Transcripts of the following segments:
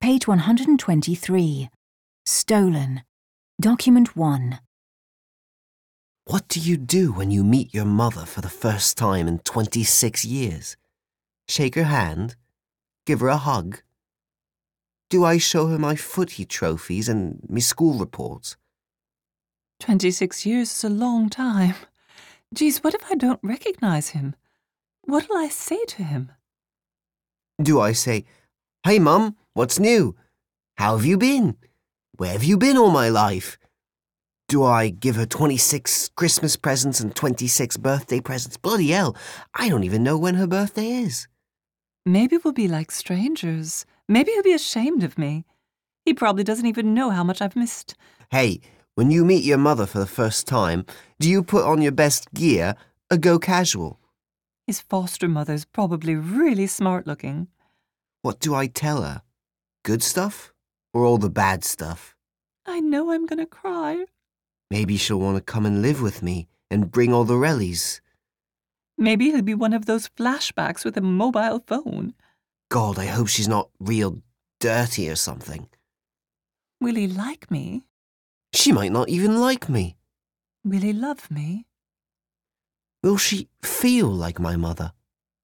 Page 123. Stolen. Document 1. What do you do when you meet your mother for the first time in 26 years? Shake her hand? Give her a hug? Do I show her my footy trophies and me school reports? 26 years is a long time. Geez, what if I don't recognize him? What'll I say to him? Do I say, "Hey Mum, what's new? How have you been? Where have you been all my life?" Do I give her 26 Christmas presents and 26 birthday presents? Bloody hell, I don't even know when her birthday is. Maybe we'll be like strangers. Maybe he'll be ashamed of me. He probably doesn't even know how much I've missed. Hey, when you meet your mother for the first time, do you put on your best gear or go casual? His foster mother's probably really smart-looking. What do I tell her? Good stuff or all the bad stuff? I know I'm gonna cry. Maybe she'll want to come and live with me and bring all the rellies. Maybe he'll be one of those flashbacks with a mobile phone. God, I hope she's not real dirty or something. Will he like me? She might not even like me. Will he love me? Will she feel like my mother?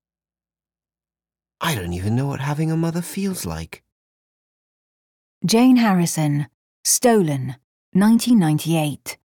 I don't even know what having a mother feels like. Jane Harrison. Stolen. 1998.